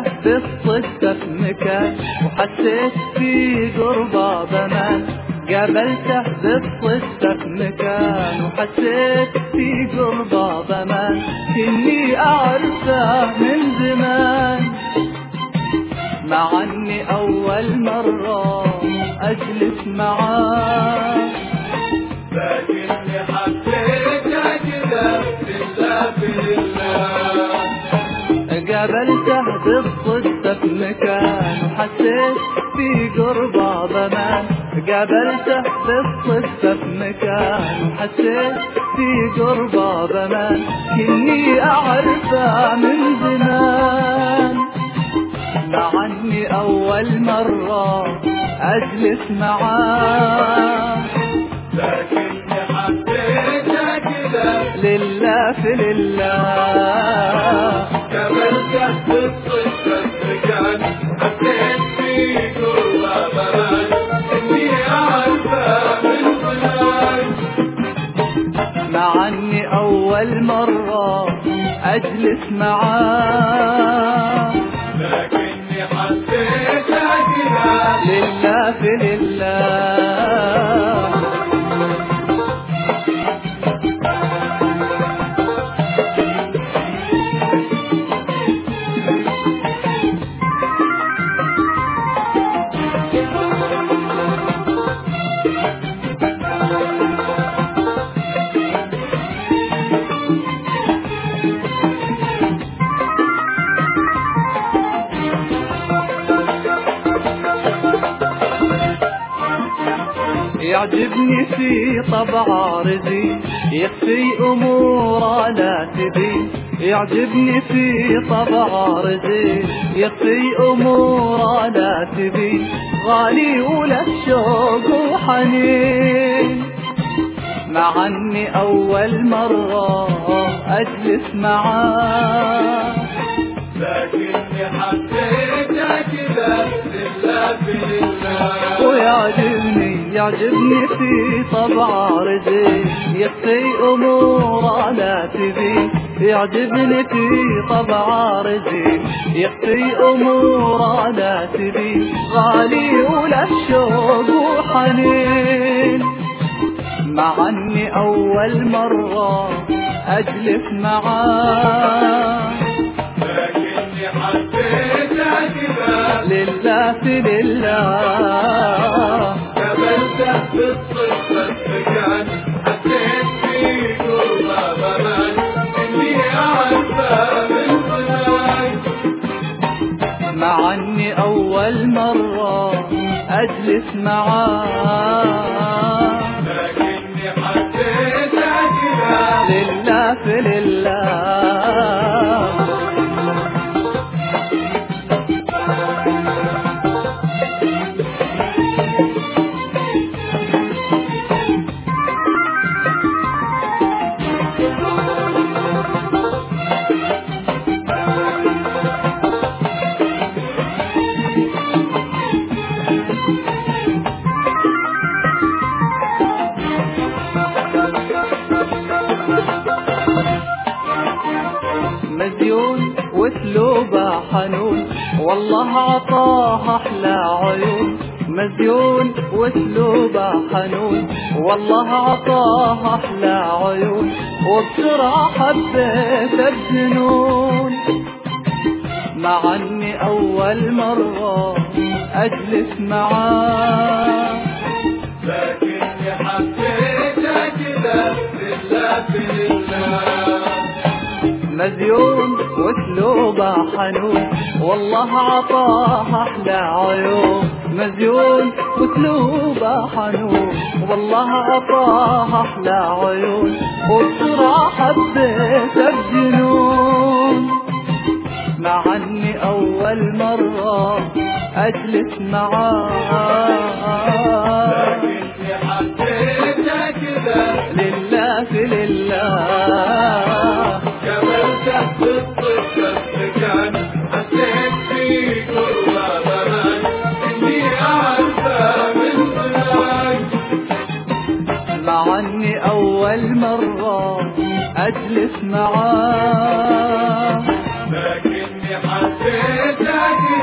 بالصدفة في مكان وحسيت في قربه بمان. قابلته بالصدفة في مكان وحسيت في قربه بمان. إني أعرفه من زمان مع إني أول مرة أجلس معاه، لكني حسيتها كذا لله بالله. قابلته بالصدفة في مكان وحسيت في قربه بمان. قابلته بالصدفة في مكان وحسيت في قربه بمان. إني أعرفه من زمان مع إني أول مرة أجلس معاه، لكني حسيتها كذا لله في لله. قابلته بالصدفة مكان حسيت في قربه بمان. إني أعرفه من زمان مع إني أول مرة أجلس معاه، لكني حسيتها كذا لله في لله. يعجبني في طبع عارضي يخفي أمور لا تبي. يعجبني في طبع عارضي يخفي أمور لا تبي. غالي وله شوق وحنين مع إني أول مرة أجلس معاه، لكني حسيتها كذا لله بالله. يعجبني في طبع عارضي يخفي أمور لا تبي. يعجبني في طبع عارضي يخفي أمور لا تبي. غالي وله شوق وحنين مع إني أول مرة أجلس معاه، لكني حسيتها كذا لله في لله. قابلته بالصدفة مكان حسيت في قربه بمان. إني أعرفه من زمان مع إني أول مرة أجلس معاه، لكني حسيتها كذا لله في لله. مزيون واسلوبه حنون والله عطاه احلى عيون. مزيون واسلوبه حنون والله عطاه احلى عيون. وبسرعة حبيته بجنون مع اني اول مرة اجلس معاه، لكني حسيتها كذا لله بالله. مزيون واسلوبه حنون والله عطاه احلى عيون. مزيون واسلوبه حنون والله عطاه احلى عيون. وبسرعة حبيته بجنون مع اني اول مرة اجلس معاه، لكني حسيتها كذا لله في لله. قابلته بالصدفة مكان حسيت في قربه بمان. إني أعرفه من زمان مع اني اول مرة اجلس معاه، لكني حسيتها باقي